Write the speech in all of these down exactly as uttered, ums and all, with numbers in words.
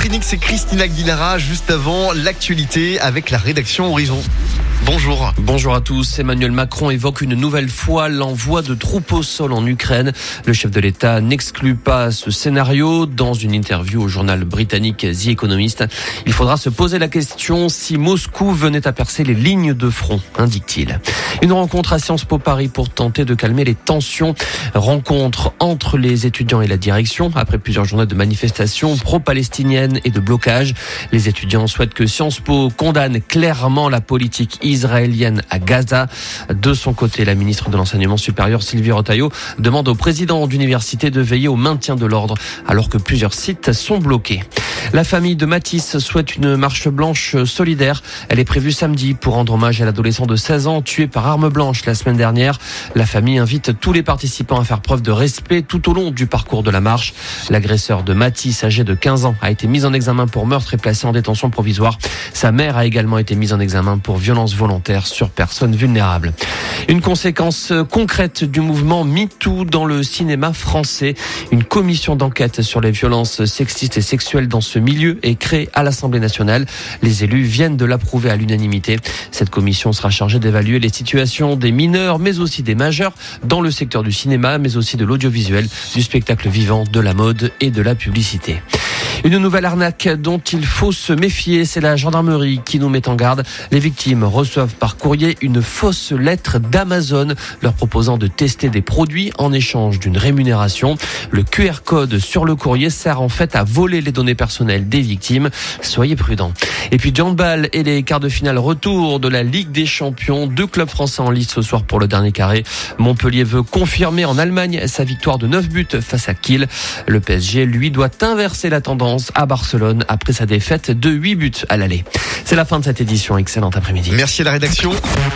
Trinix et Christina Aguilera, juste avant l'actualité avec la rédaction Horizon. Bonjour. Bonjour à tous. Emmanuel Macron évoque une nouvelle fois l'envoi de troupes au sol en Ukraine. Le chef de l'État n'exclut pas ce scénario. Dans une interview au journal britannique The Economist, il faudra se poser la question si Moscou venait à percer les lignes de front, indique-t-il. Une rencontre à Sciences Po Paris pour tenter de calmer les tensions. Rencontre entre les étudiants et la direction après plusieurs journées de manifestations pro-palestiniennes et de blocage. Les étudiants souhaitent que Sciences Po condamne clairement la politique israélienne à Gaza. De son côté, la ministre de l'Enseignement supérieur, Sylvie Retailleau, demande au président d'université de veiller au maintien de l'ordre alors que plusieurs sites sont bloqués. La famille de Mathis souhaite une marche blanche solidaire. Elle est prévue samedi pour rendre hommage à l'adolescent de seize ans tué par arme blanche la semaine dernière. La famille invite tous les participants à faire preuve de respect tout au long du parcours de la marche. L'agresseur de Mathis, âgé de quinze ans, a été mis en examen pour meurtre et placé en détention provisoire. Sa mère a également été mise en examen pour violence volontaire sur personnes vulnérables. Une conséquence concrète du mouvement MeToo dans le cinéma français. Une commission d'enquête sur les violences sexistes et sexuelles dans ce milieu est créée à l'Assemblée nationale. Les élus viennent de l'approuver à l'unanimité. Cette commission sera chargée d'évaluer les situations des mineurs, mais aussi des majeurs dans le secteur du cinéma, mais aussi de l'audiovisuel, du spectacle vivant, de la mode et de la publicité. Une nouvelle arnaque dont il faut se méfier, c'est la gendarmerie qui nous met en garde. Les victimes reçoivent par courrier une fausse lettre d'Amazon leur proposant de tester des produits en échange d'une rémunération. Le Q R code sur le courrier sert en fait à voler les données personnelles des victimes. Soyez prudents. Et puis du handball et les quarts de finale retour de la Ligue des Champions. Deux clubs français en lice ce soir pour le dernier carré. Montpellier veut confirmer en Allemagne sa victoire de neuf buts face à Kiel. Le P S G, lui, doit inverser la tendance à Barcelone après sa défaite de huit buts à l'aller. C'est la fin de cette édition. Excellent après-midi. Merci à la rédaction.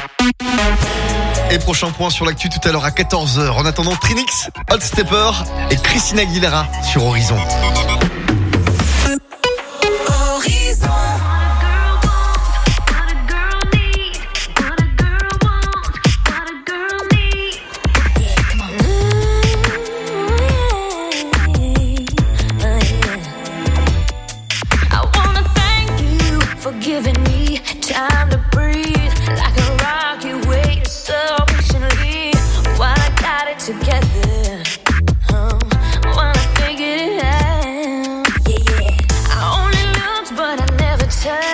Et prochain point sur l'actu tout à l'heure à quatorze heures. En attendant, Trinix, Hot Stepper et Christina Aguilera sur Horizon. Giving me time to breathe, like a rock you wait so patiently. While I got it together, oh, while I figured it out, yeah, yeah. I only looked but I never touched.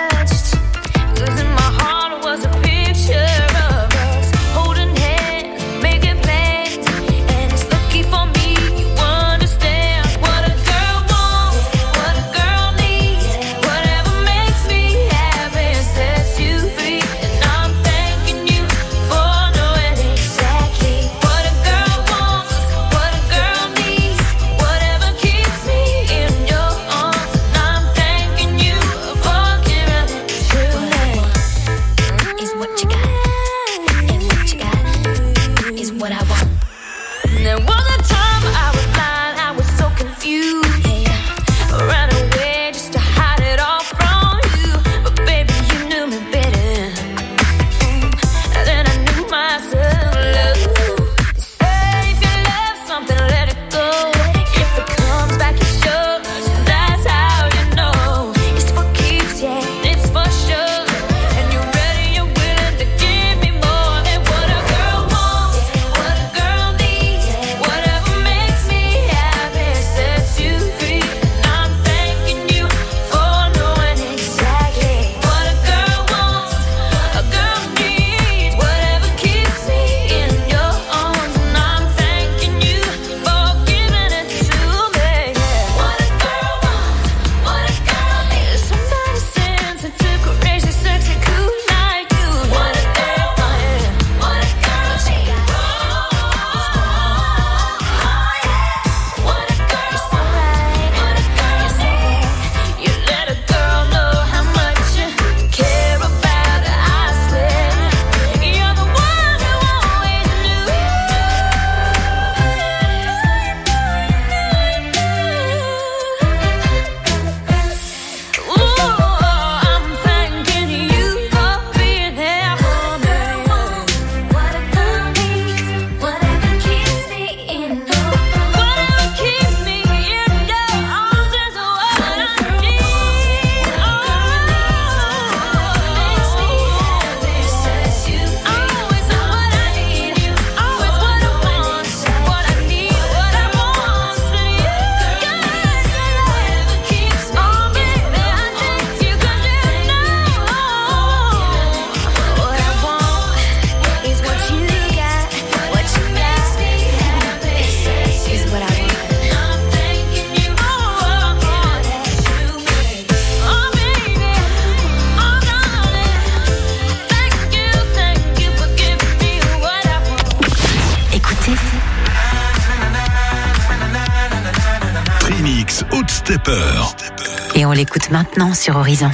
Trinix, Hot Stepper. Et on l'écoute maintenant sur Horizon.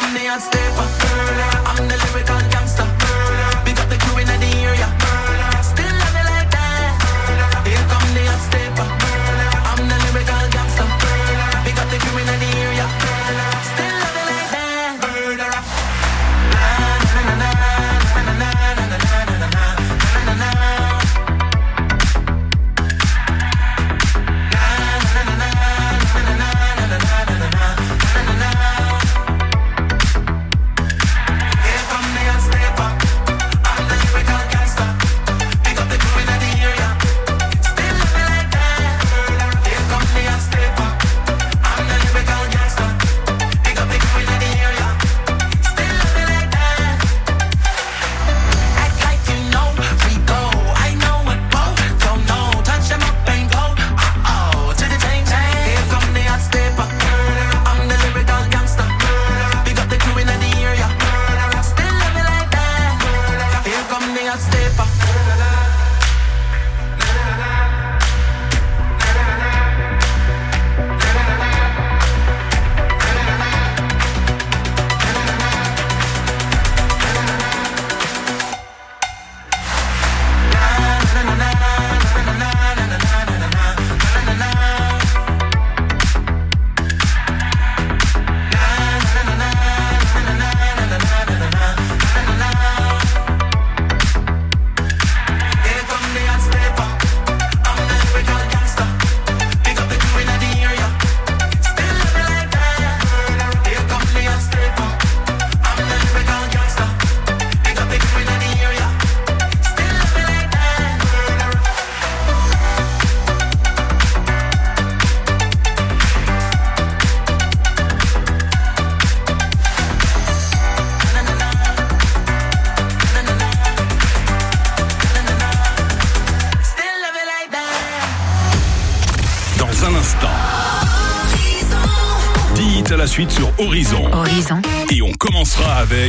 À la suite sur Horizon. Horizon. Et on commencera avec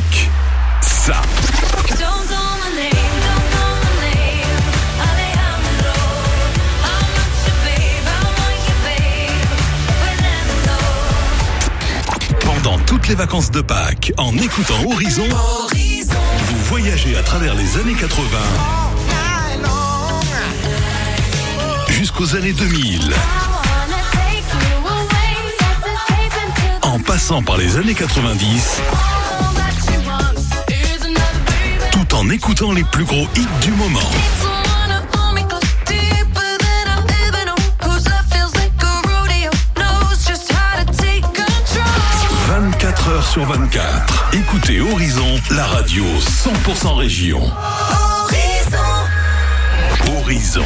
ça. Pendant toutes les vacances de Pâques, en écoutant Horizon, Horizon. Vous voyagez à travers les années quatre-vingts jusqu'aux années deux mille. En passant par les années quatre-vingt-dix, tout en écoutant les plus gros hits du moment. vingt-quatre heures sur vingt-quatre. Écoutez Horizon, la radio cent pour cent région. Horizon. Horizon.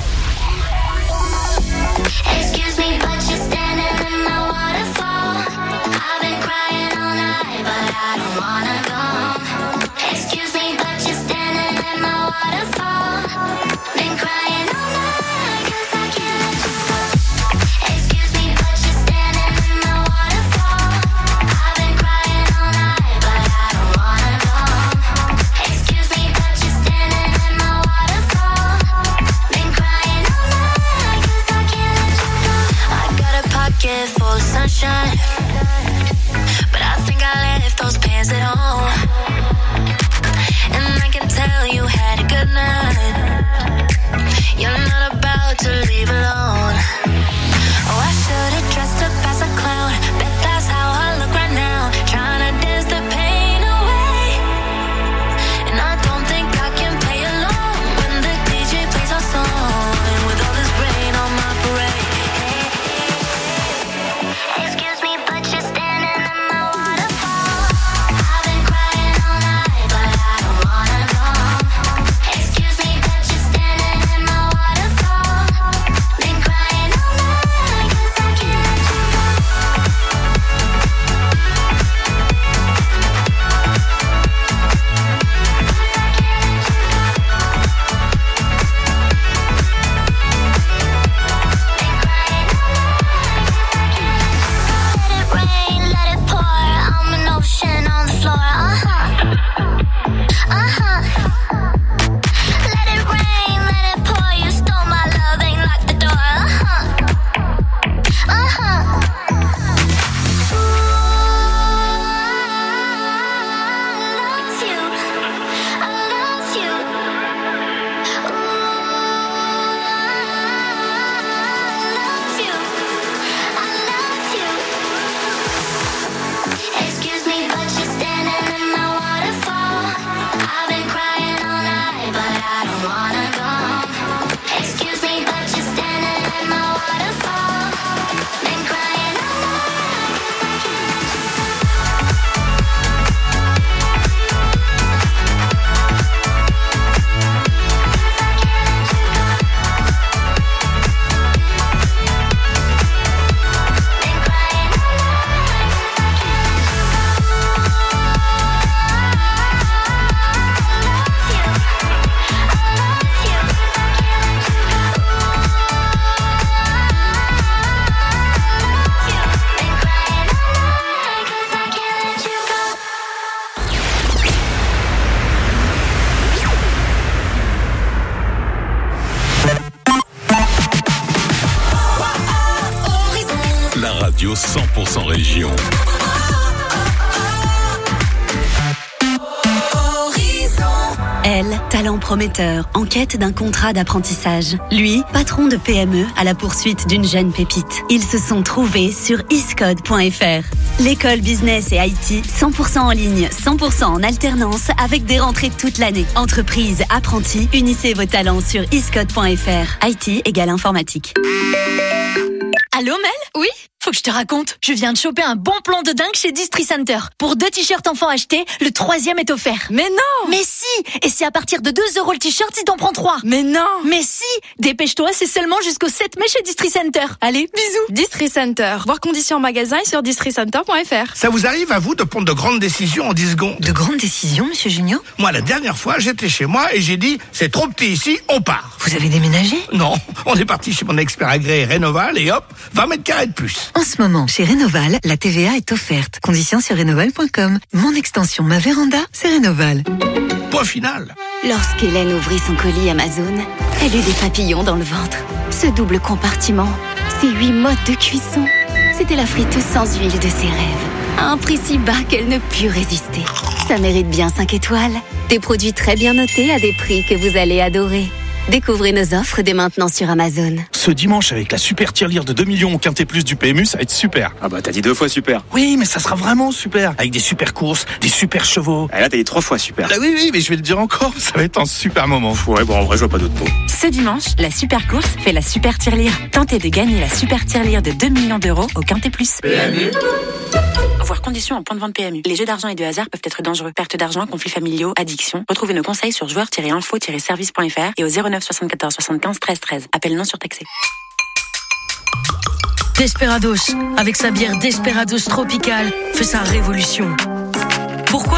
Excuse me, but you're standing in my waterfall. I've been crying all night, but I don't wanna go. Excuse me, but you're standing in my waterfall. Been crying all night, 'cause I can't let you go. Excuse me, but you're standing in my waterfall. I've been crying all night, but I don't wanna go. Excuse me, but you're standing in my waterfall. Been crying all night, 'cause I can't let you go. I got a pocket full of sunshine, but I think I left those pants at home. And I can tell you had a good night. You're not about to leave alone. Oh, I should've dressed up as a clown. Bet that's how I look right now. Trying to dance the pain away. And I don't think I can play along when the D J plays our song. And with all this rain on my parade. Excuse me, but you're standing in my waterfall. I've been crying all night, but I don't wanna go. Excuse me, but you're standing in my waterfall. radio cent pour cent région. Elle, talent prometteur, en quête d'un contrat d'apprentissage. Lui, patron de P M E à la poursuite d'une jeune pépite. Ils se sont trouvés sur iscode point f r. L'école business et I T, cent pour cent en ligne, cent pour cent en alternance, avec des rentrées toute l'année. Entreprise, apprentis, unissez vos talents sur iscode point f r. I T égale informatique. Allô Mel ? Oui ? Faut que je te raconte. Je viens de choper un bon plan de dingue chez Distri Center. Pour deux t-shirts enfants achetés, le troisième est offert. Mais non ! Mais si ! Et c'est à partir de deux euros le t-shirt si t'en prends trois. Mais non ! Mais si ! Dépêche-toi, c'est seulement jusqu'au sept mai chez Distri Center. Allez, bisous. Distri Center. Voir conditions en magasin et sur distri center point f r. Ça vous arrive à vous de prendre de grandes décisions en dix secondes ? De grandes décisions, monsieur Junio ? Moi, la dernière fois, j'étais chez moi et j'ai dit, c'est trop petit ici, on part. Vous avez déménagé ? Non, on est parti chez mon expert agréé Rénoval et hop, vingt mètres carrés de plus. En ce moment, chez Rénoval, la T V A est offerte. Conditions sur rénoval point com. Mon extension, ma véranda, c'est Rénoval. Point final. Lorsqu'Hélène ouvrit son colis Amazon, elle eut des papillons dans le ventre. Ce double compartiment, ces huit modes de cuisson, c'était la friteuse sans huile de ses rêves. À un prix si bas qu'elle ne put résister. Ça mérite bien cinq étoiles. Des produits très bien notés à des prix que vous allez adorer. Découvrez nos offres dès maintenant sur Amazon. Ce dimanche, avec la super tirelire de deux millions au Quintet Plus du P M U, ça va être super. Ah bah t'as dit deux fois super. Oui, mais ça sera vraiment super. Avec des super courses, des super chevaux. Et là t'as dit trois fois super. Ah oui, oui, mais je vais le dire encore, ça va être un super moment. Ouais, bon en vrai je vois pas d'autres mots. Ce dimanche, la super course fait la super tirelire. Tentez de gagner la super tirelire de deux millions d'euros au Quintet Plus. P M U. Voir conditions en point de vente P M U. Les jeux d'argent et de hasard peuvent être dangereux. Perte d'argent, conflits familiaux, addiction. Retrouvez nos conseils sur joueurs tiret info tiret service point f r et au zéro neuf soixante-quatorze soixante-quinze treize treize. Appel non surtaxé. Desperados, avec sa bière Desperados Tropical, fait sa révolution. Pourquoi ?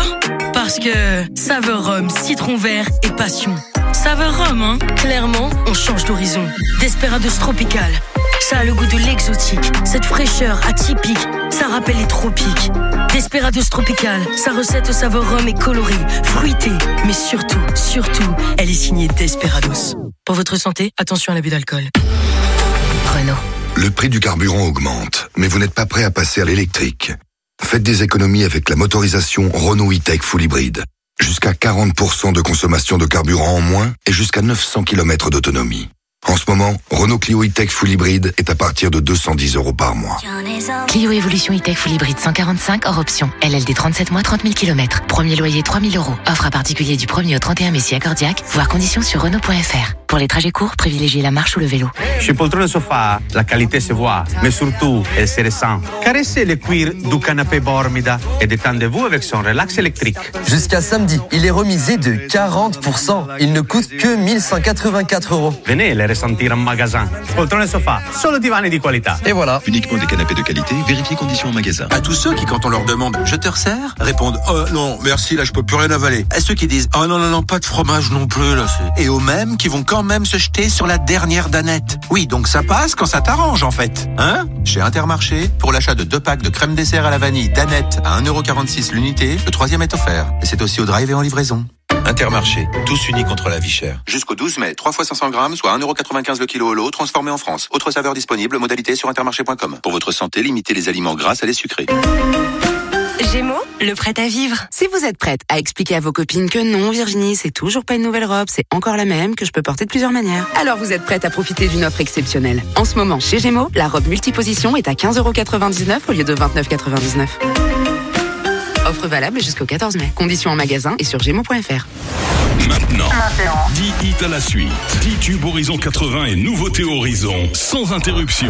Parce que saveur rhum, citron vert et passion. Saveur rhum, hein ? Clairement, on change d'horizon. Desperados Tropical. Ça a le goût de l'exotique, cette fraîcheur atypique, ça rappelle les tropiques. Desperados Tropical, sa recette au saveur rhum est colorée, fruitée, mais surtout, surtout, elle est signée Desperados. Pour votre santé, attention à l'abus d'alcool. Renault. Le prix du carburant augmente, mais vous n'êtes pas prêt à passer à l'électrique. Faites des économies avec la motorisation Renault E-Tech Full Hybrid. Jusqu'à quarante pour cent de consommation de carburant en moins et jusqu'à neuf cents kilomètres d'autonomie. En ce moment, Renault Clio E-Tech Full Hybrid est à partir de deux cent dix euros par mois. Clio Evolution E-Tech Full Hybrid cent quarante-cinq hors option. L L D trente-sept mois, trente mille kilomètres. Premier loyer trois mille euros. Offre à particulier du premier au trente et un mai si accordiaque. Voir conditions sur Renault point f r. Pour les trajets courts, privilégiez la marche ou le vélo. Chez Poltrone Sofa, la qualité se voit, mais surtout, elle se ressent. Caressez le cuir du canapé Bormida et détendez-vous avec son relax électrique. Jusqu'à samedi, il est remisé de quarante pour cent. Il ne coûte que mille cent quatre-vingt-quatre euros. Venez le ressentir en magasin. Poltrone Sofa, solo divani di qualità. Et voilà. Uniquement des canapés de qualité, vérifiez conditions en magasin. À tous ceux qui, quand on leur demande « Je te resserre ?» répondent « Oh non, merci, là je peux plus rien avaler. » À ceux qui disent « Oh non, non, non, pas de fromage non plus, là c'est... » Et aux mêmes qui vont quand même se jeter sur la dernière danette. Oui, donc ça passe quand ça t'arrange en fait. Hein ? Chez Intermarché, pour l'achat de deux packs de crème dessert à la vanille danette à un euro quarante-six l'unité, le troisième est offert. Et c'est aussi au drive et en livraison. Intermarché, tous unis contre la vie chère. Jusqu'au douze mai, trois fois cinq cents grammes, soit un euro quatre-vingt-quinze le kilo au lot, transformé en France. Autre saveur disponible, modalité sur intermarché point com. Pour votre santé, limitez les aliments gras à les sucrés. Gémeaux, le prêt à vivre. Si vous êtes prête à expliquer à vos copines que non, Virginie, c'est toujours pas une nouvelle robe, c'est encore la même, que je peux porter de plusieurs manières, alors vous êtes prête à profiter d'une offre exceptionnelle. En ce moment, chez Gémeaux, la robe multiposition est à quinze euros quatre-vingt-dix-neuf au lieu de vingt-neuf euros quatre-vingt-dix-neuf. Offre valable jusqu'au quatorze mai. Conditions en magasin et sur gémeaux point f r. Maintenant, dix hits à la suite. dix tubes Horizon quatre-vingts et nouveautés Horizon, sans interruption.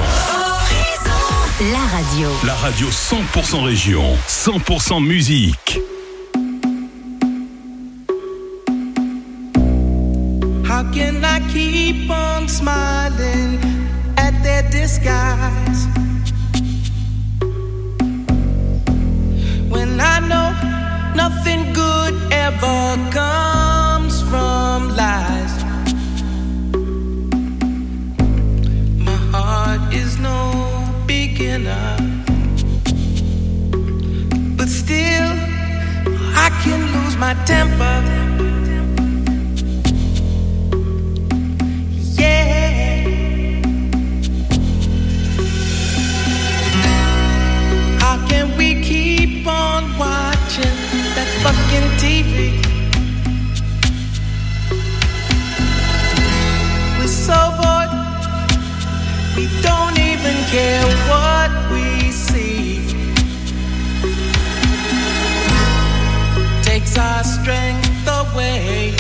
La radio. La radio cent pour cent région, cent pour cent musique. How can I keep on smiling at their disguise when I know nothing good ever comes from lies? My heart is no beginner, but still I can lose my temper. Yeah. We don't even care what we see. Takes our strength away.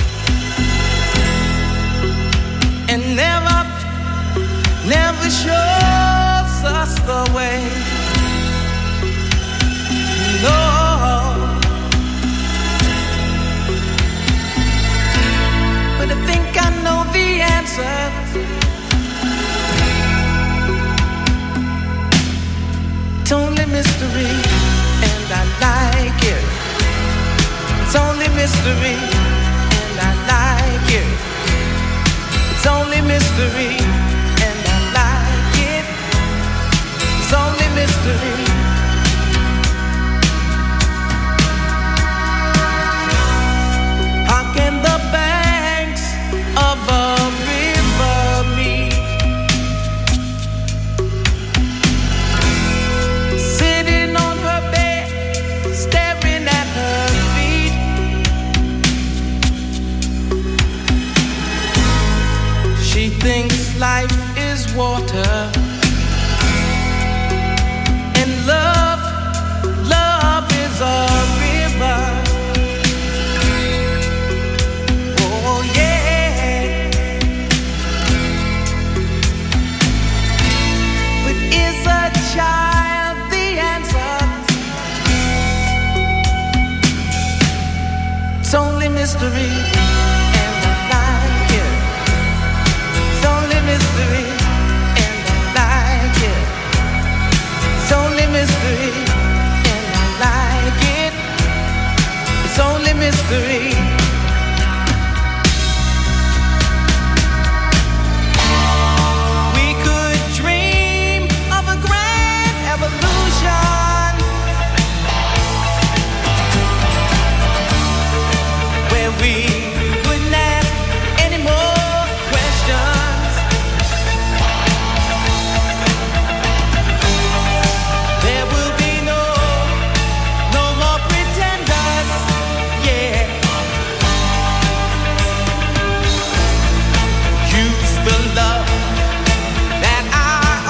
And never, never shows us the way. No. But I think I know the answer. It's only mystery, and I like it. It's only mystery, and I like it. It's only mystery, and I like it. It's only mystery. How can the banks of a river meet? Sitting on her bed, staring at her feet. She thinks life is water, and love, love is a river. Oh yeah. But is a child the answer? It's only mystery, and I like it. It's only mystery, and I like it. It's only mystery, and I like it. It's only mystery. We could dream of a grand evolution, where we wouldn't ask any more questions. There will be no, no more pretenders, yeah. Use the love that I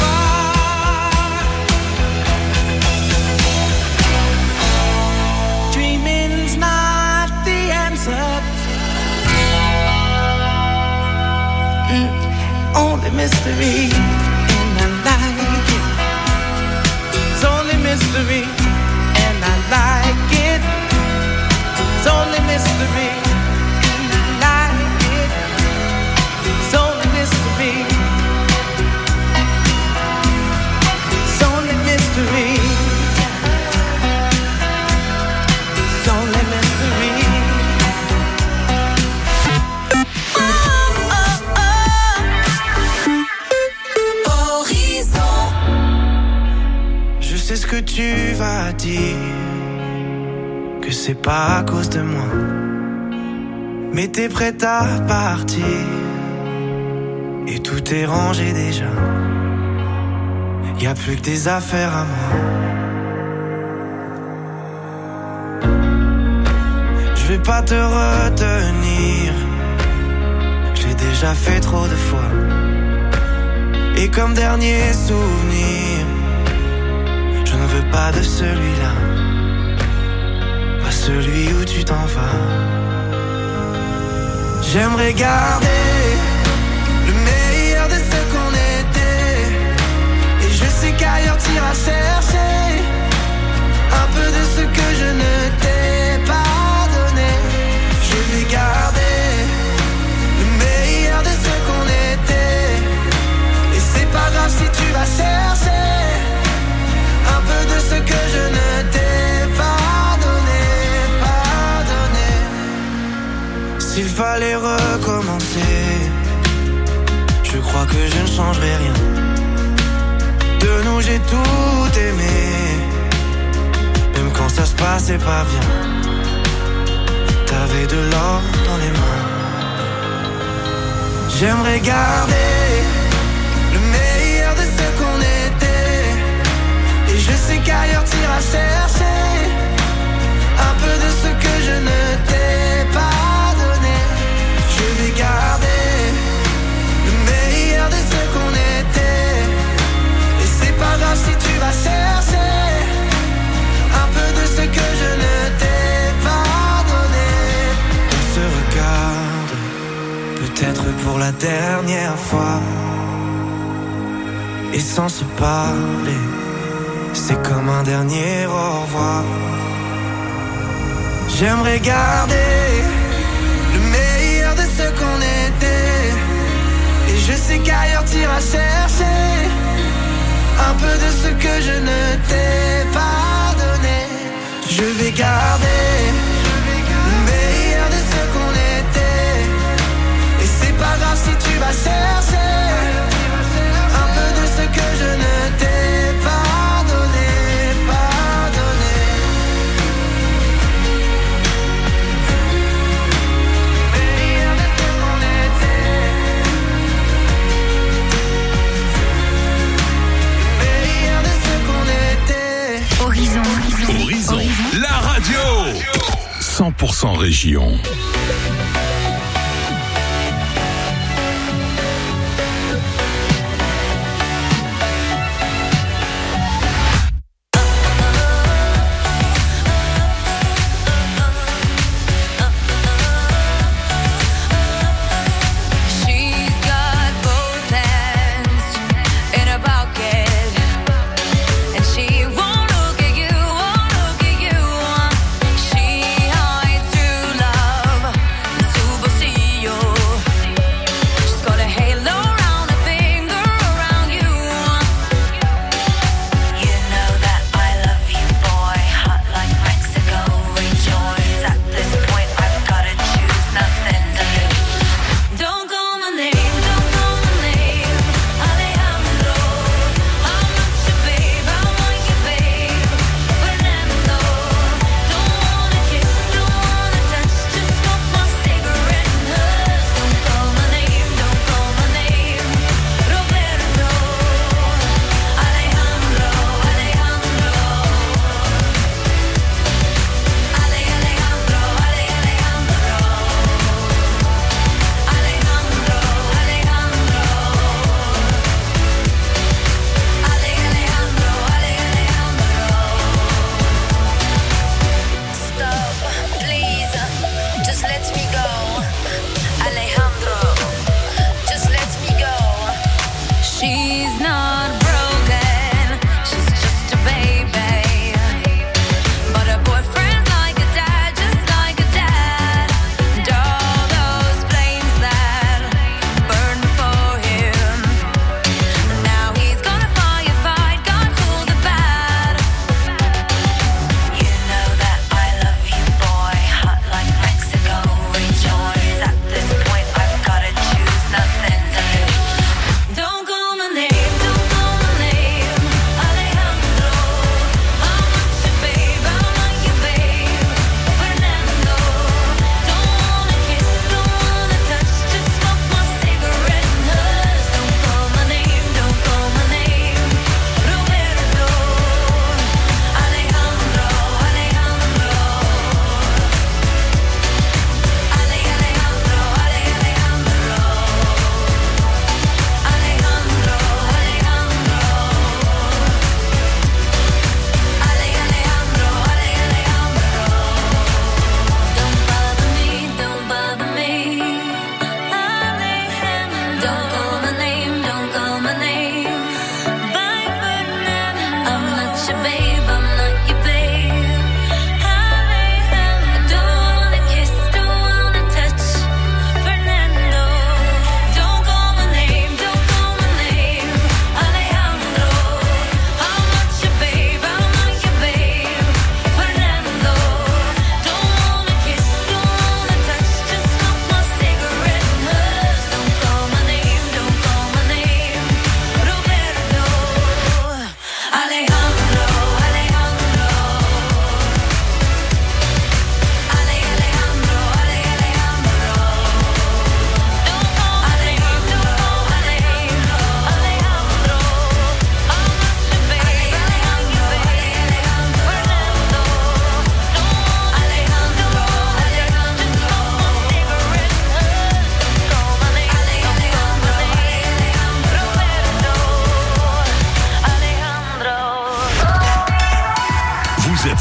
offer. Dreaming's not the answer. Mm, only mystery, and I like it. It's only mystery, and I like it. It's only mystery, and I like it. It's only mystery. It's only mystery. It's only mystery. Je sais ce que tu vas dire, que c'est pas à cause de moi, mais t'es prête à partir, et tout est rangé déjà. Y a plus que des affaires à moi. Je vais pas te retenir, j'ai déjà fait trop de fois. Et comme dernier souvenir, je ne veux pas de celui-là, pas celui où tu t'en vas. J'aimerais garder le meilleur de ce qu'on était, et je sais qu'ailleurs t'iras chercher un peu de ce que je ne t'ai pas donné. Je vais garder le meilleur de ce qu'on était, et c'est pas grave si tu vas chercher un peu de ce que je ne t'ai pas donné, pas donné. S'il fallait recommencer, je crois que je ne changerai rien. De nous j'ai tout aimé, même quand ça se passait pas bien. T'avais de l'or dans les mains. J'aimerais garder le meilleur de ce qu'on était, et je sais qu'ailleurs t'iras chercher un peu de ce que je ne t'ai pas donné. Je vais garder le meilleur de ce qu'on était, fois. Et sans se parler, c'est comme un dernier au revoir. J'aimerais garder le meilleur de ce qu'on était. Et je sais qu'ailleurs t'iras chercher un peu de ce que je ne t'ai pas donné. Je vais garder le meilleur de ce qu'on était. Et c'est pas grave si tu vas chercher un peu de ce que je ne t'ai pas donné, pas donné. Le meilleur de ce qu'on était. Le meilleur de ce qu'on était. Horizon, Horizon, Horizon, la radio cent pour cent région. She hides true love.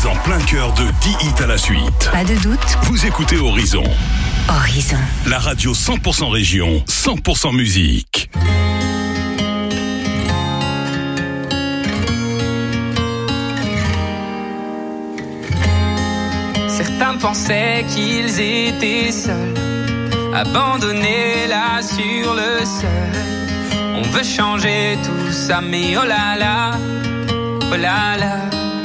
êtes en plein cœur de dix hits à la suite. Pas de doute. Vous écoutez Horizon. Horizon. La radio cent pour cent région, cent pour cent musique. Certains pensaient qu'ils étaient seuls, abandonnés là sur le sol. On veut changer tout ça, mais oh là là, oh là là.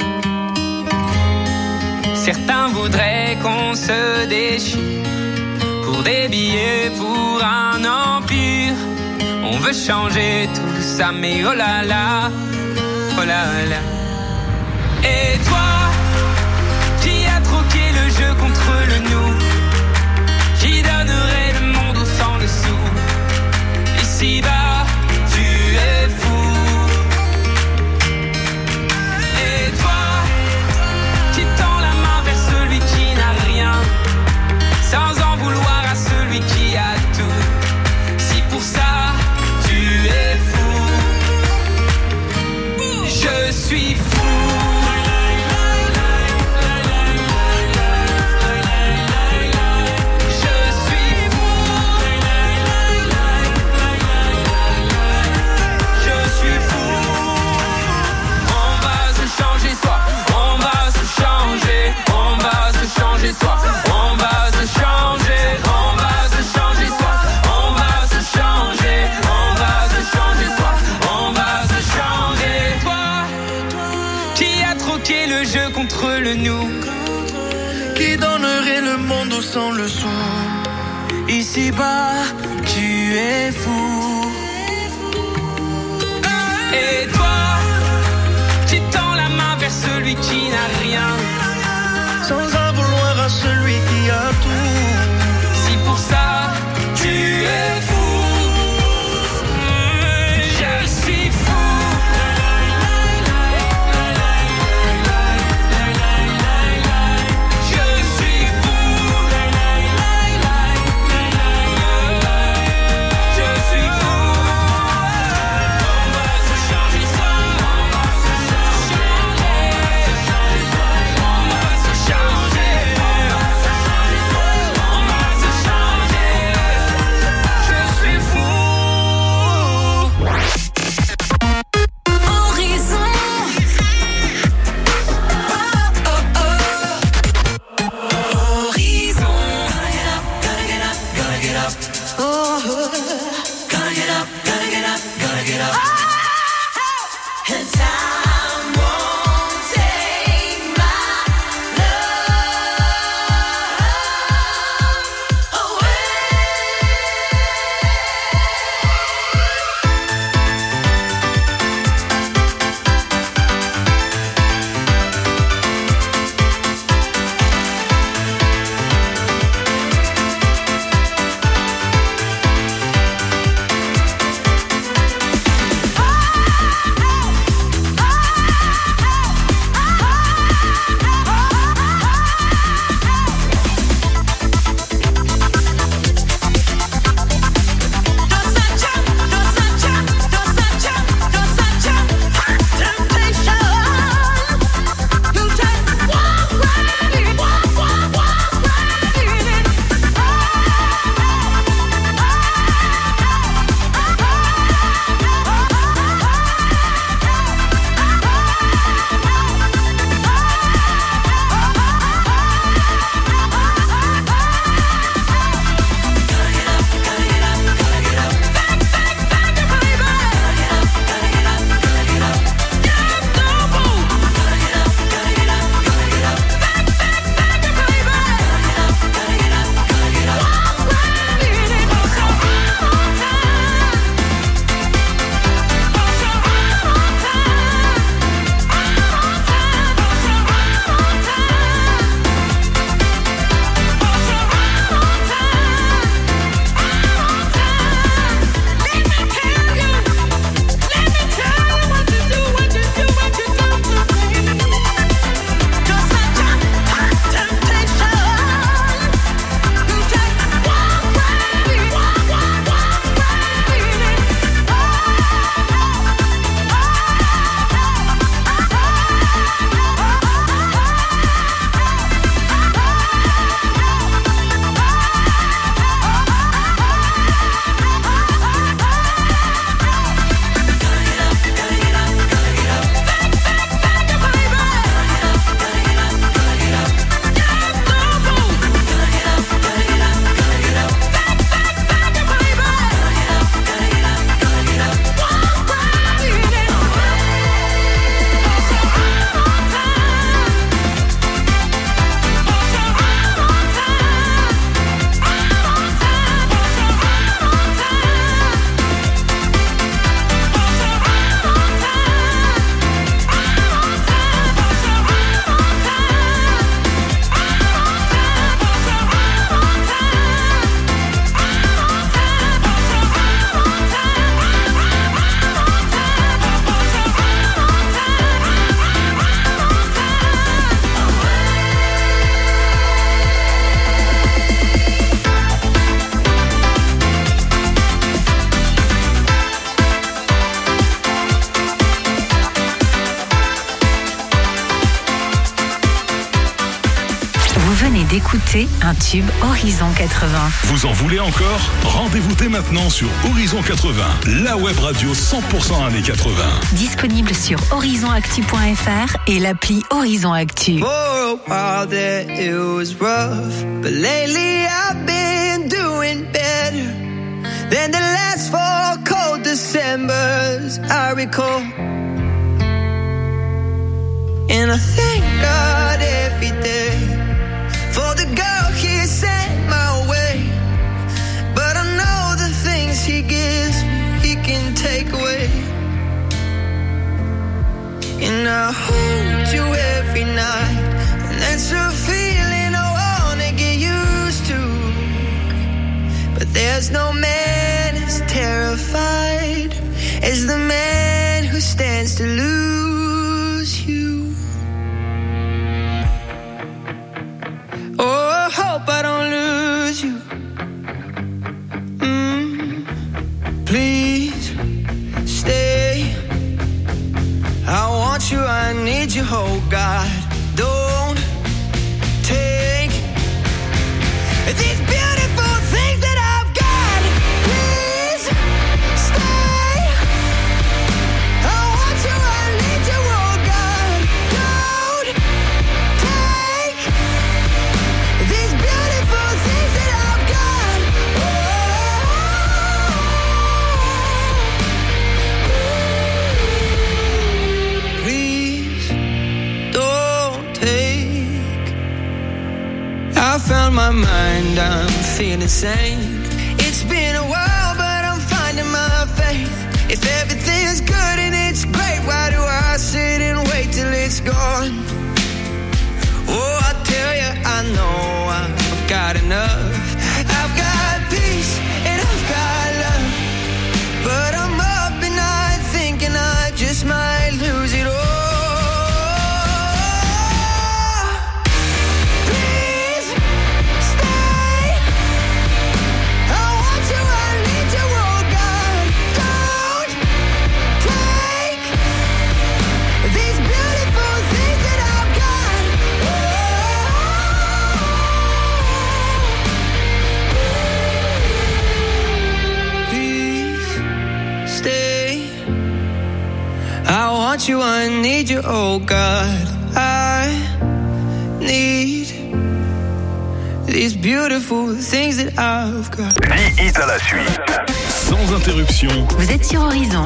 Certains voudraient qu'on se déchire pour des billets, pour un empire. On veut changer tout ça, mais oh là là, oh là là. Et toi, qui a troqué le jeu contre le nous, qui donnerait le monde au sang dessous. Ici-bas, tu es fou. Et toi, qui tend la main vers celui qui n'a rien, sans en vouloir à celui qui a tout. Si pour ça, tu es fou, je suis fou. Contre le nous, qui donnerait le monde au sang le son. Ici-bas, tu es fou. Et toi, qui tends la main vers celui qui n'a rien, sans en vouloir à celui qui a tout. Si pour ça, tu es fou, je suis fou. Changer. d'écouter un tube Horizon quatre-vingts. Vous en voulez encore? Rendez-vous dès maintenant sur Horizon quatre-vingts, la web radio cent pour cent années quatre-vingts. Disponible sur horizon actu point f r et l'appli Horizon Actu. For a while there it was rough, but lately I've been doing better than the last four cold Decembers I recall. And I thank God every day for the girl He sent my way. But I know the things He gives me, He can take away. And I hold you every night, and that's a feeling I wanna get used to. But there's no man as terrified as the man who stands to lose you. Oh, I hope I don't lose you. Mm, please stay. I want you, I need you, oh God. Don't take these beautiful things that I've got. Please stay. I want you, I need you, oh God. Don't take these beautiful things that I've got. Oh, please don't take. I found my mind, I'm feeling sane. It's been a while, but I'm finding my faith. If everything's good and it's great, why do I sit and wait till it's gone? Oh, I tell you, I know I've got enough. I've got peace and I've got love, but I'm up and night thinking I just might lose it all. Please stay. I want you, I need you, oh God. Don't take these beautiful things that I've got. Please stay. I want you, I need you, oh God. I need these beautiful things that I've got. dix hits à la suite, sans interruption. Vous êtes sur Horizon.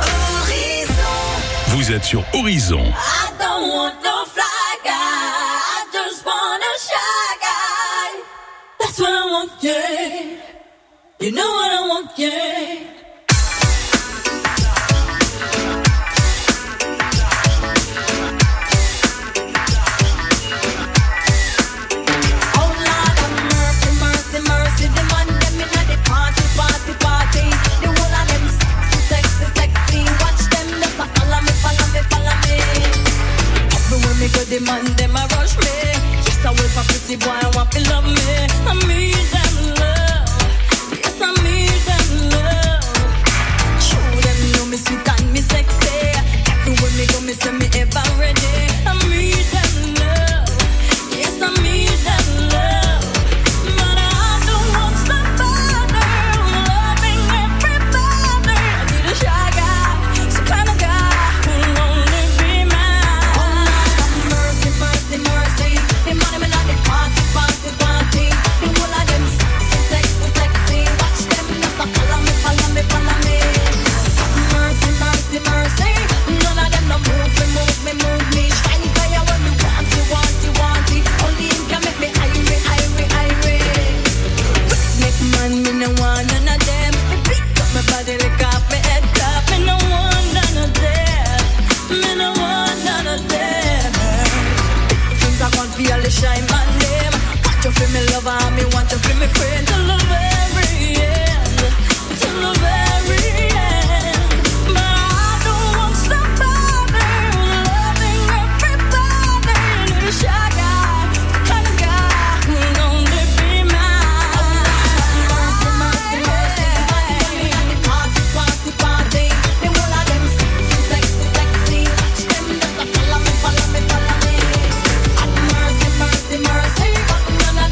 Vous êtes sur Horizon. I don't want no fly guy, I just want a shy guy. That's what I want, yeah. You know what I want, yeah. Oh Lord have mercy, mercy, mercy. The man them inna the party, party, party. The whole of them sexy, sexy, sexy. Watch them just a follow me, follow me, follow me. Everywhere me go, the man them a rush me. Yes, I wait for pretty boy, I want to love me. I need them love. Yes, I need them love. Show them know me sweet and me sexy. Everywhere me go, me say me ever ready. I need them love. Yes, I need them love. But I don't want somebody loving everybody. I need a shy guy, some kind of guy who'll only be mine. Oh Lord have mercy, mercy, mercy. The money me not the party, party, party. The whole of them sexy, sexy, sexy. Watch them just a follow me, follow me, follow me. Mercy, mercy, mercy. None of them no move me, move me, move me. Shine fire when me want it, want it, want it. Only him can make me irie, irie, irie. Make man, me no want none of them. Me pick up my body, lick off my head top. Me no want none of them. Me no want none of them. Things I can't feel the shine man them. Want you feel me lover, me want you feel me friend. Till the very end, till the very end. But I don't want somebody loving everybody. Need a shy guy, the kind of guy who'll only be mine. Mercy, mercy, mercy. The party, party, party. The whole of them sexy, sexy, sexy. Watch them just a follow me, follow me, follow me. Mercy, mercy, mercy. None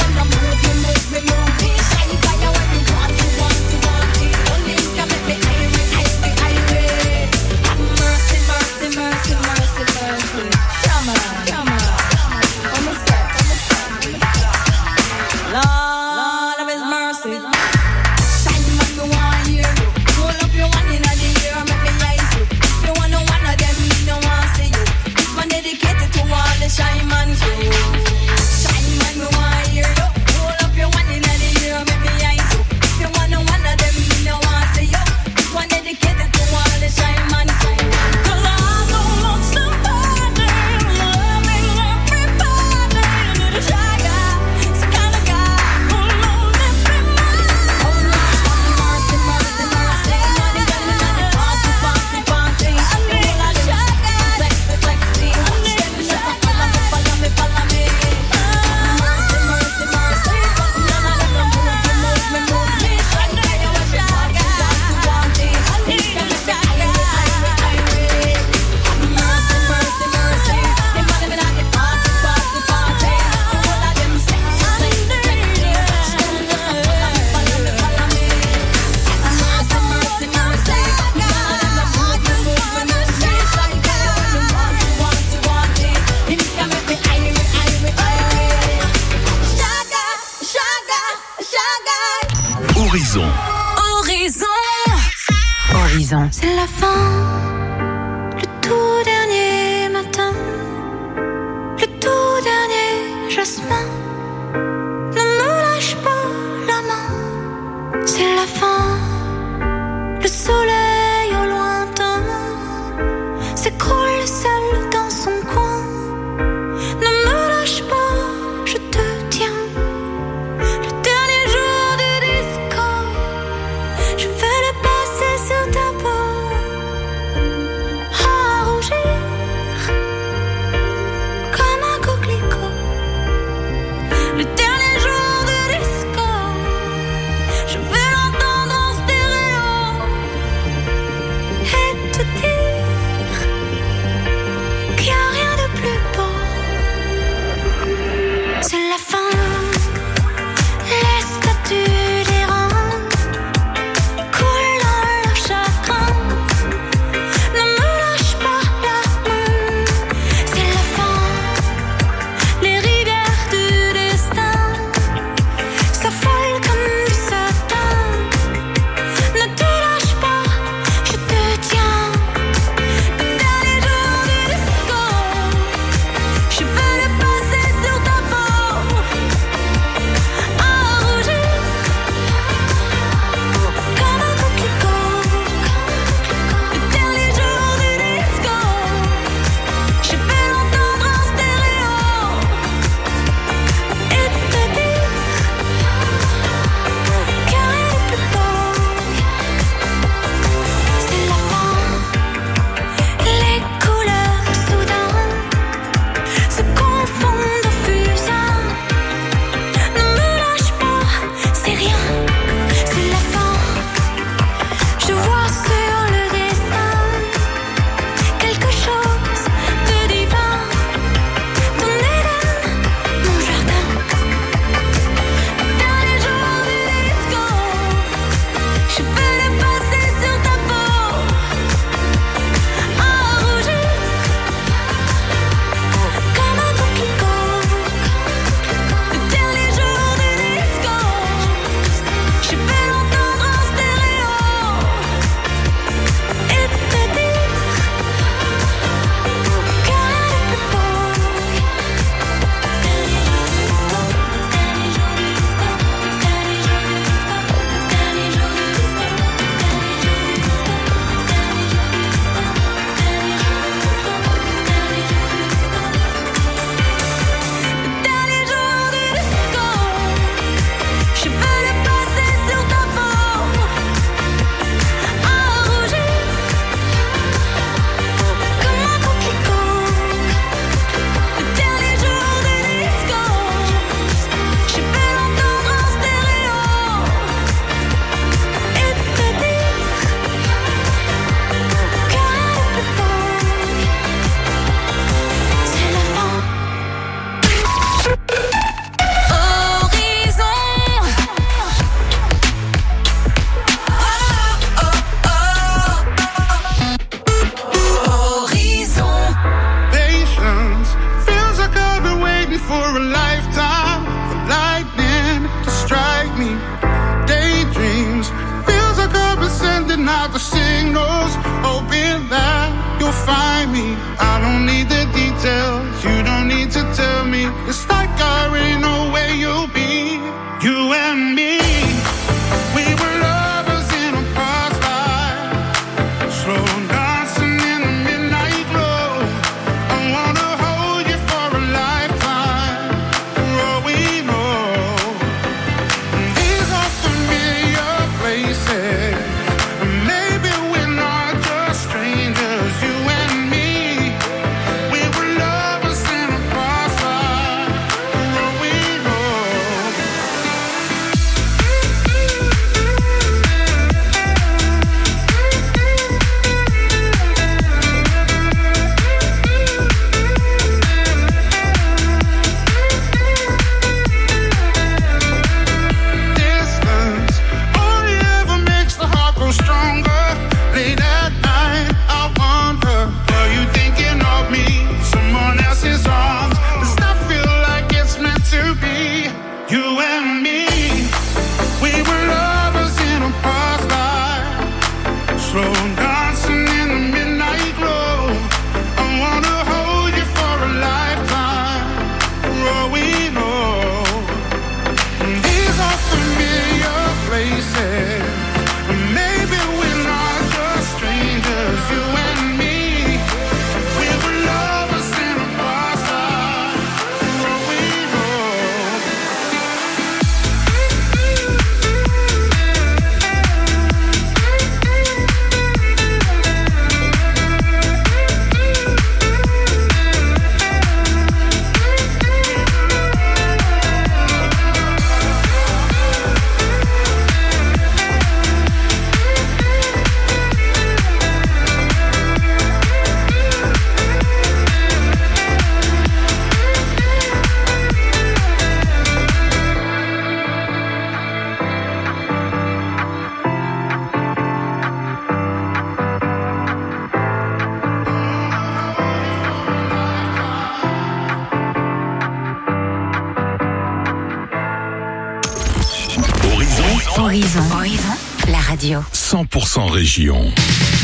s'écroule seul dans son coin. Ne me lâche pas, je te tiens. Le dernier jour du disco, je vais le passer sur ta peau. À rougir comme un coquelicot. Le dernier jour du disco, je vais l'entendre en stéréo et te dire qu'il n'y a rien de plus beau. C'est la fin, les statues d'errants coulent dans leur chagrin. Ne me lâche pas la main, c'est la fin. Les rivières du destin s'affolent comme du satin. Ne te lâche pas, je te tiens. Le dernier jour du disco, je veux le passer sur ta peau. À rougir comme un coquelicot. Le dernier jour du disco, je vais l'entendre en stéréo et te dire qu'il n'y a rien de plus beau. C'est la fin, les couleurs soudain se confondent au fusain. Ne me lâche pas, c'est rien, c'est la fin. Je vois sur le dessin quelque chose de divin. Ton Éden, mon jardin. Dernier jour du disco, je vais le passer sur ta peau. À rougir comme un coquelicot. Le dernier jour du disco, je vais l'entendre en stéréo et te dire qu'il n'y a rien de plus beau. Le dernier jour du disco, je veux le passer sur ta peau. À rougir comme un coquelicot. Le dernier jour du disco, je vais l'entendre en stéréo et te dire qu'il n'y a rien de plus beau. C'est la fin. Horizon. Horizon. Patience feels like I've been waiting for a lifetime for lightning to strike me. Daydreams feels like I've been sending out the signals, hoping that you'll find me. I don't need the details, you don't need to tell me. It's like I already know where you'll be. You and me, we were lovers in a past life, slow dancing in the midnight glow. I wanna hold you for a lifetime, for all we know. These are familiar places, maybe we're not just strangers. You and me, we were lovers in a past life. Horizon. Horizon, la radio. cent pour cent région.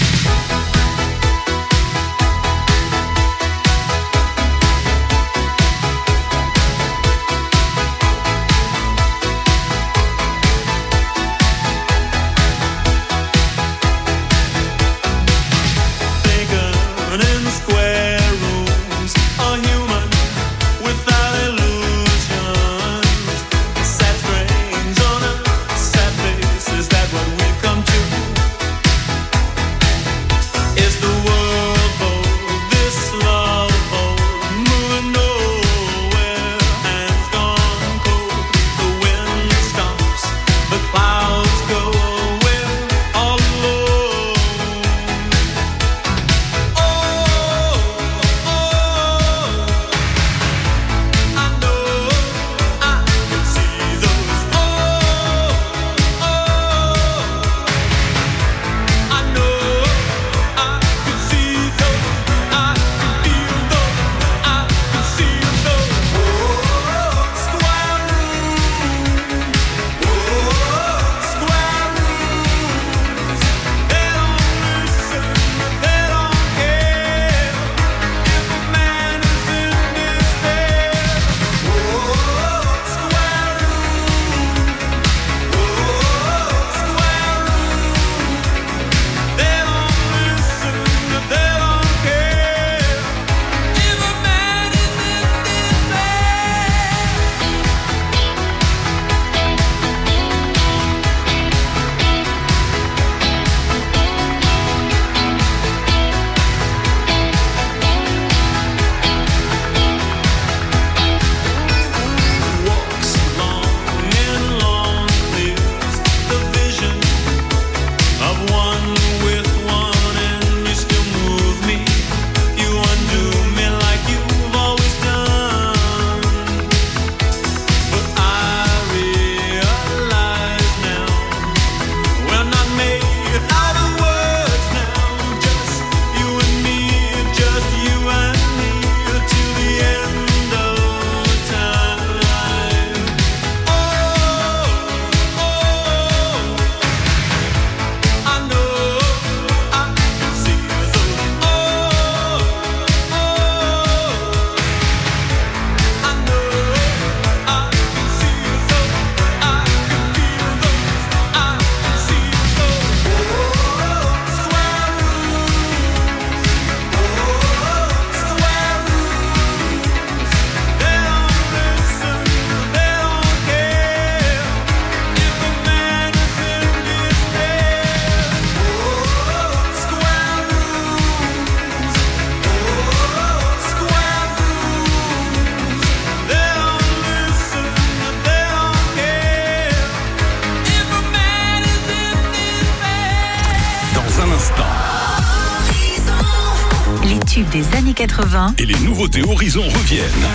Des années quatre-vingts. Et les nouveautés Horizon reviennent.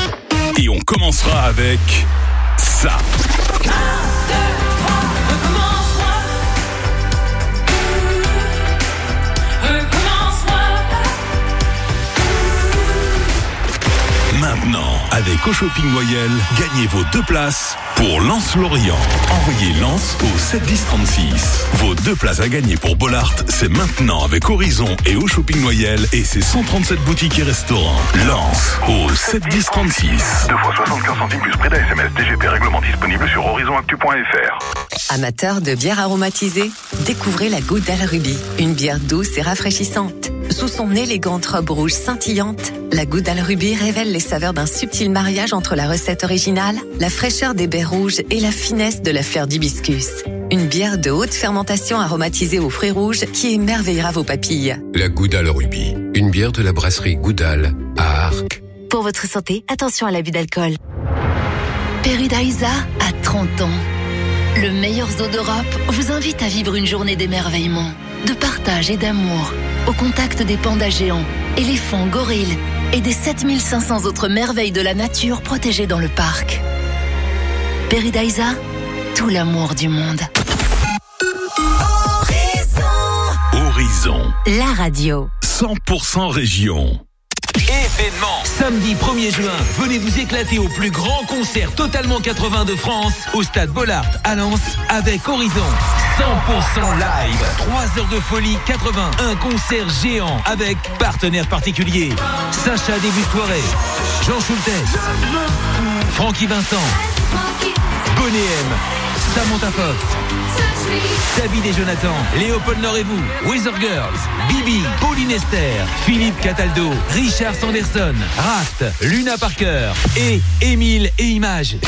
Et on commencera avec ça. Maintenant, avec Au Shopping Noyel, gagnez vos deux places pour Lens-Lorient. Envoyez Lens au sept dix trente-six. Vos deux places à gagner pour Bollard, c'est maintenant avec Horizon et Au Shopping Noyel et ses cent trente-sept boutiques et restaurants. Lens au sept dix trente-six. deux fois soixante-quinze centimes plus prix d'A S M S. D G P règlement disponible sur horizon actu point f r. Amateurs de bière aromatisée, découvrez la Goudal Ruby, une bière douce et rafraîchissante. Sous son élégante robe rouge scintillante, la Goudal Ruby révèle les saveurs d'un subtil mariage entre la recette originale, la fraîcheur des baies rouges et la finesse de la fleur d'hibiscus. Une bière de haute fermentation aromatisée aux fruits rouges qui émerveillera vos papilles. La Goudal Ruby, une bière de la brasserie Goudal à Arques. Pour votre santé, attention à l'abus d'alcool. Peridaisa a trente ans. Le meilleur zoo d'Europe vous invite à vivre une journée d'émerveillement, de partage et d'amour, au contact des pandas géants, éléphants, gorilles et des sept mille cinq cents autres merveilles de la nature protégées dans le parc. Peridaisa, tout l'amour du monde. Horizon. La radio. cent pour cent région. Et événement. Samedi premier juin, venez vous éclater au plus grand concert totalement quatre-vingts de France au stade Bollard à Lens avec Horizon. cent pour cent live. trois heures de folie quatre-vingts. Un concert géant avec partenaires particuliers. Sacha début soirée. Jean Schultes. Francky Vincent. Bonnet M. Samantha Fox. David et Jonathan. Léopold Nord et vous. Weather Girls. Bibi. Pauline Esther. Philippe Cataldo. Richard Sanderson. Raft. Luna Parker. Et Émile et Images.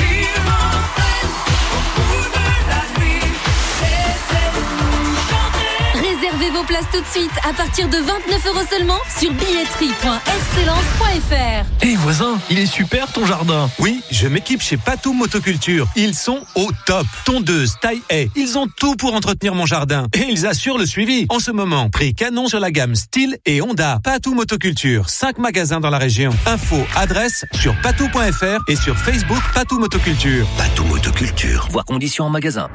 Réservez vos places tout de suite à partir de vingt-neuf euros seulement sur billetterie point excellence point f r. Hé hey voisin, il est super ton jardin. Oui, je m'équipe chez Patou Motoculture. Ils sont au top. Tondeuse, taille haie, ils ont tout pour entretenir mon jardin. Et ils assurent le suivi. En ce moment, prix canon sur la gamme Style et Honda. Patou Motoculture, cinq magasins dans la région. Info, adresse sur patou point f r et sur Facebook Patou Motoculture. Patou Motoculture. Voir conditions en magasin.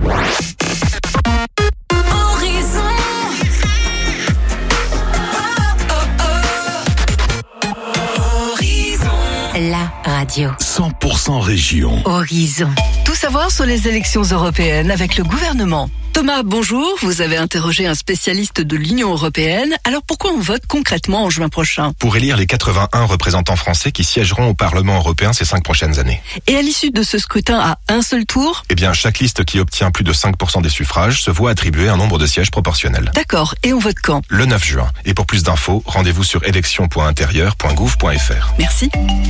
La radio. cent pour cent région. Horizon. Tout savoir sur les élections européennes avec le gouvernement. Thomas, bonjour. Vous avez interrogé un spécialiste de l'Union européenne. Alors pourquoi on vote concrètement en juin prochain? Pour élire les quatre-vingt-un représentants français qui siégeront au Parlement européen ces cinq prochaines années. Et à l'issue de ce scrutin à un seul tour? Eh bien, chaque liste qui obtient plus de cinq pour cent des suffrages se voit attribuer un nombre de sièges proportionnel. D'accord. Et on vote quand? Le neuf juin. Et pour plus d'infos, rendez-vous sur élections point intérieur point gouv point f r. Merci.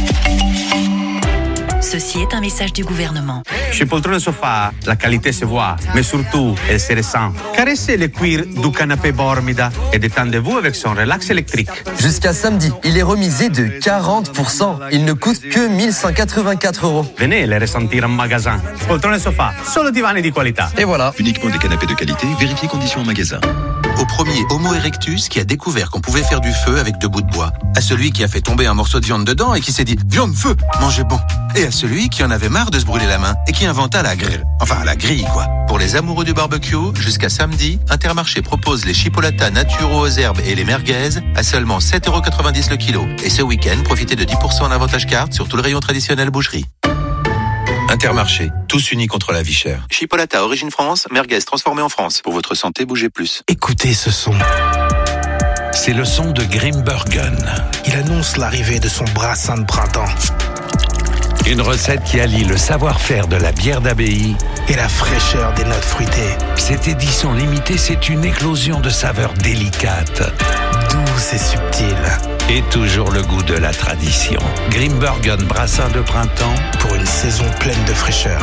Ceci est un message du gouvernement. Chez Poltrone Sofa, la qualité se voit, mais surtout, elle se ressent. Caressez le cuir du canapé Bormida et détendez-vous avec son relax électrique. Jusqu'à samedi, il est remisé de quarante pour cent. Il ne coûte que mille cent quatre-vingt-quatre euros. Venez les ressentir en magasin. Poltrone Sofa, solo divani di qualità. Et voilà. Uniquement des canapés de qualité, vérifiez conditions en magasin. Au premier Homo erectus qui a découvert qu'on pouvait faire du feu avec deux bouts de bois. À celui qui a fait tomber un morceau de viande dedans et qui s'est dit « Viande, feu, mangez bon !» Et à celui qui en avait marre de se brûler la main et qui inventa la grille. Enfin, la grille, quoi. Pour les amoureux du barbecue, jusqu'à samedi, Intermarché propose les chipolatas naturaux aux herbes et les merguez à seulement sept euros quatre-vingt-dix le kilo. Et ce week-end, profitez de dix pour cent en avantage carte sur tout le rayon traditionnel boucherie. Intermarché, tous unis contre la vie chère. Chipolata origine France, merguez transformée en France. Pour votre santé, bougez plus. Écoutez ce son. C'est le son de Grimbergen. Il annonce l'arrivée de son brassin de printemps. Une recette qui allie le savoir-faire de la bière d'abbaye et la fraîcheur des notes fruitées. Cette édition limitée, c'est une éclosion de saveurs délicates, douces et subtiles. Et toujours le goût de la tradition. Grimbergen brassin de printemps pour une saison pleine de fraîcheur.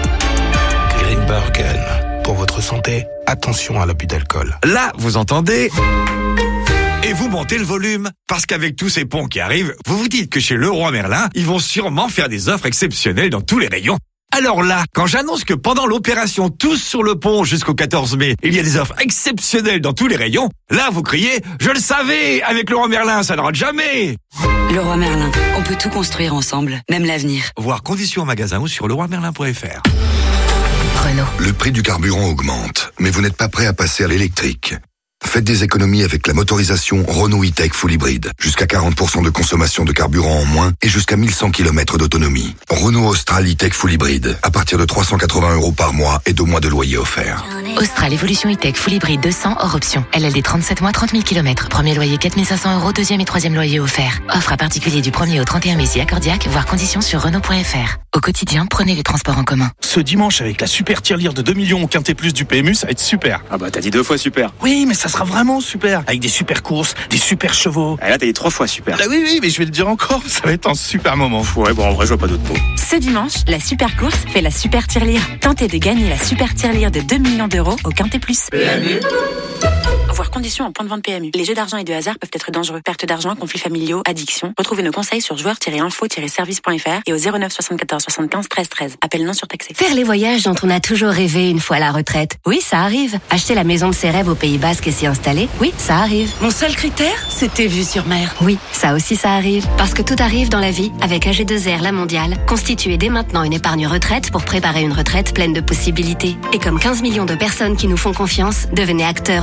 Grimbergen. Pour votre santé, attention à l'abus d'alcool. Là, vous entendez ? Et vous montez le volume, parce qu'avec tous ces ponts qui arrivent, vous vous dites que chez Leroy Merlin, ils vont sûrement faire des offres exceptionnelles dans tous les rayons. Alors là, quand j'annonce que pendant l'opération Tous sur le pont jusqu'au quatorze mai, il y a des offres exceptionnelles dans tous les rayons, là vous criez « Je le savais, avec Leroy Merlin, ça ne rate jamais !» Leroy Merlin, on peut tout construire ensemble, même l'avenir. Voir conditions en magasin ou sur leroy merlin point f r. Renault. Le prix du carburant augmente, mais vous n'êtes pas prêt à passer à l'électrique. Faites des économies avec la motorisation Renault E-Tech Full Hybrid. Jusqu'à quarante pour cent de consommation de carburant en moins et jusqu'à mille cent kilomètres d'autonomie. Renault Austral E-Tech Full Hybrid. À partir de trois cent quatre-vingts euros par mois et deux mois de loyer offert. Austral Evolution E-Tech Full Hybrid deux cents hors option. L L D trente-sept mois, trente mille kilomètres. Premier loyer quatre mille cinq cents euros, deuxième et troisième loyer offert. Offre à particulier du premier au trente et un mai si accordiaque, voire conditions sur Renault point f r. Au quotidien, prenez les transports en commun. Ce dimanche, avec la super tirelire de deux millions au Quintet Plus du P M U, ça va être super. Ah bah t'as dit deux fois super. Oui, mais ça sera vraiment super. Avec des super courses, des super chevaux. Ah là t'as dit trois fois super. Ah oui, oui, mais je vais le dire encore, ça va être un super moment. Ouais, bon en vrai je vois pas d'autres mots. Ce dimanche, la super course fait la super tirelire. Tentez de gagner la super tirelire de deux millions d'euros au Quintet Plus. P M U. Voir conditions en point de vente P M U. Les jeux d'argent et de hasard peuvent être dangereux. Perte d'argent, conflits familiaux, addiction. Retrouvez nos conseils sur joueurs tiret info tiret service point f r et au zéro neuf soixante-quatorze soixante-quinze treize treize. Appel non surtaxé. Faire les voyages dont on a toujours rêvé une fois à la retraite. Oui, ça arrive. Acheter la maison de ses rêves au Pays Basque et s'y installer. Oui, ça arrive. Mon seul critère, c'était vue sur mer. Oui, ça aussi ça arrive. Parce que tout arrive dans la vie avec A G deux R La Mondiale. Constituez dès maintenant une épargne retraite pour préparer une retraite pleine de possibilités. Et comme quinze millions de personnes qui nous font confiance, devenez acteurs de votre avenir.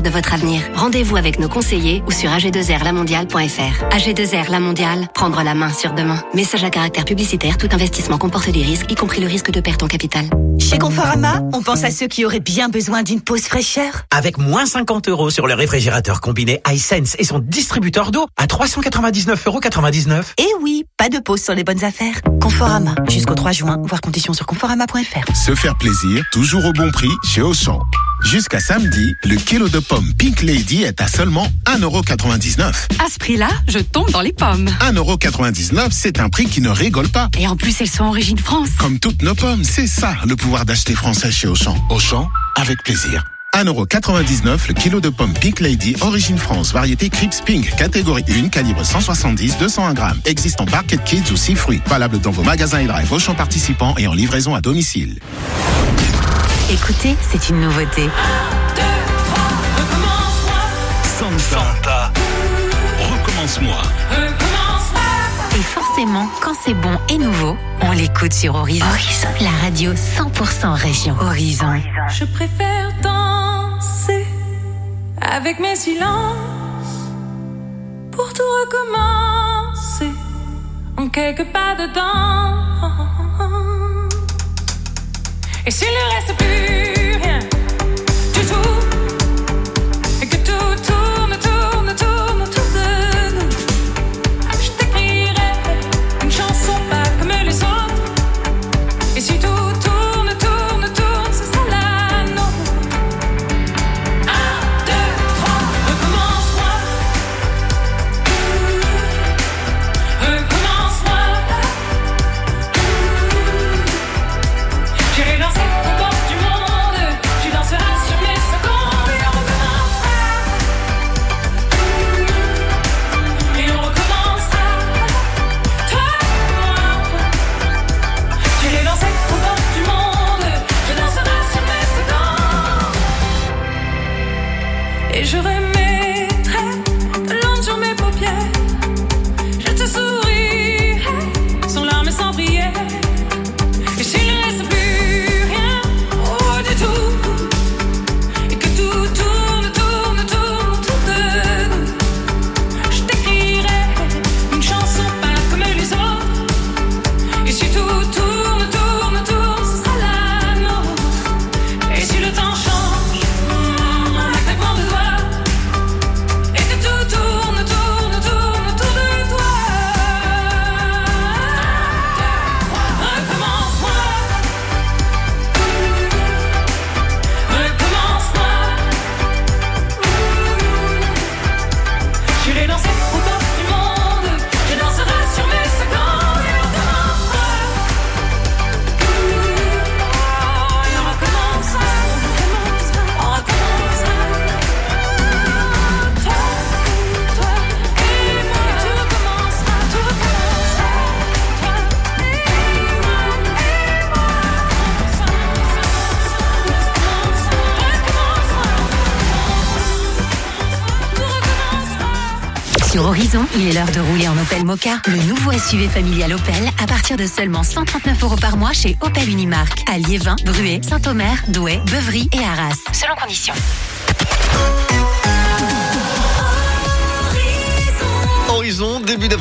l'avenir. Rendez-vous avec nos conseillers ou sur a g deux r la mondiale point f r. A G deux R La Mondiale, prendre la main sur demain. Message à caractère publicitaire, tout investissement comporte des risques, y compris le risque de perte en capital. Chez Conforama, on pense à ceux qui auraient bien besoin d'une pause fraîcheur. Avec moins cinquante euros sur le réfrigérateur combiné iSense et son distributeur d'eau à trois cent quatre-vingt-dix-neuf euros quatre-vingt-dix-neuf. Et oui, pas de pause sur les bonnes affaires. Conforama, jusqu'au trois juin, voir conditions sur conforama point f r. Se faire plaisir, toujours au bon prix chez Auchan. Jusqu'à samedi, le kilo de pommes Pink Lady est à seulement un euro quatre-vingt-dix-neuf. À ce prix-là, je tombe dans les pommes. un euro quatre-vingt-dix-neuf, c'est un prix qui ne rigole pas. Et en plus, elles sont origine France. Comme toutes nos pommes, c'est ça le pouvoir d'acheter français chez Auchan. Auchan, avec plaisir. un euro quatre-vingt-dix-neuf le kilo de pommes Pink Lady, origine France, variété Crips Pink, catégorie un, calibre cent soixante-dix à deux cent un grammes. Existe en Barquet Kids ou six fruits. Valable dans vos magasins et drive Auchan participants et en livraison à domicile. Écoutez, c'est une nouveauté. Santa. Santa. Recommence-moi. Et forcément, quand c'est bon et nouveau, on l'écoute sur Horizon. Horizon. La radio cent pour cent région. Horizon. Je préfère danser avec mes silences pour tout recommencer en quelques pas dedans. Et s'il ne reste plus rien du tout, et que tout tourne, tourne, tourne autour de nous, je t'écrirai une chanson pas comme les autres. Et si tout tourne, tourne, tourne, ce sera la nôtre. Un, deux, trois, recommence-moi. Recommence-moi. J'irai danser au bord du monde. Tu danseras sur mes secondes. Et on recommencera. Et on recommencera. Toi et moi. J'irai danser au bord du monde. Tu danseras sur mes secondes. Et je remettrai de l'ombre sur mes paupières. Je te sourirai sans larmes et sans prière. Et s'il ne reste plus rien, oh du tout, et que tout tourne, tourne, tourne autour de nous, je t'écrirai une chanson pas comme les autres. Et si tout tourne, tourne, tourne, ce sera la nôtre. Et si le temps change, mm, un claquement de doigts, et que tout tourne, tourne, tourne autour de toi. Recommence-moi. Recommence-moi. J'irai danser au bord du monde. Je danserai sur mes secondes. Et on recommencera. Et on recommencera. On recommencera. Toi, toi et moi. Tu recommenceras. Tu recommenceras. Toi et moi. Et moi. Sur Horizon, il est l'heure de rouler en Opel Mokka. Le nouveau S U V familial Opel à partir de seulement cent trente-neuf euros par mois chez Opel Unimark. À Liévin, Bruay, Saint-Omer, Douai, Beuvry et Arras. Selon conditions. Horizon, début d'après